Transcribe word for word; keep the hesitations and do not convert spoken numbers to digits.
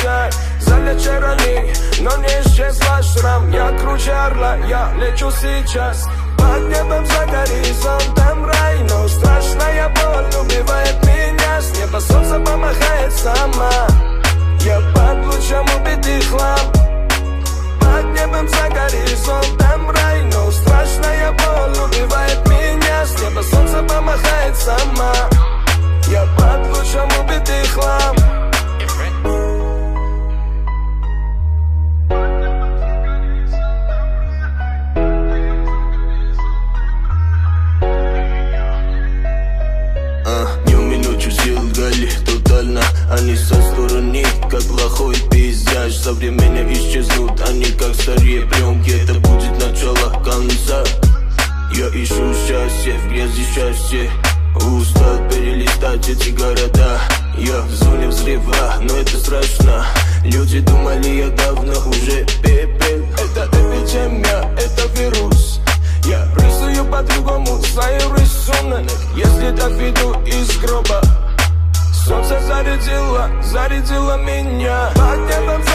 печаль залечит раны, но не исчезла шрам. Я круче орла, я лечу сейчас. Под небом за горизонтом рай, но страшная боль убивает меня. С неба солнце помахает сама. Я под лучом убитый хлам. Под небом за горизонтом рай, но страшная боль убивает меня. С неба солнце помахает сама. Я под лучом убитый хлам. Они со стороны, как плохой пейзаж. Со временем исчезнут они, как старые пленки. Это будет начало конца. Я ищу счастье, в грязи счастье. Устал перелистать эти города. Я в зоне взрыва, но это страшно. Люди думали, я давно уже пепел. Это эпидемия, это вирус. Я рисую по-другому, знаю рисунок. Если так веду из гроба. Солнце зарядило, зарядило меня. Под небом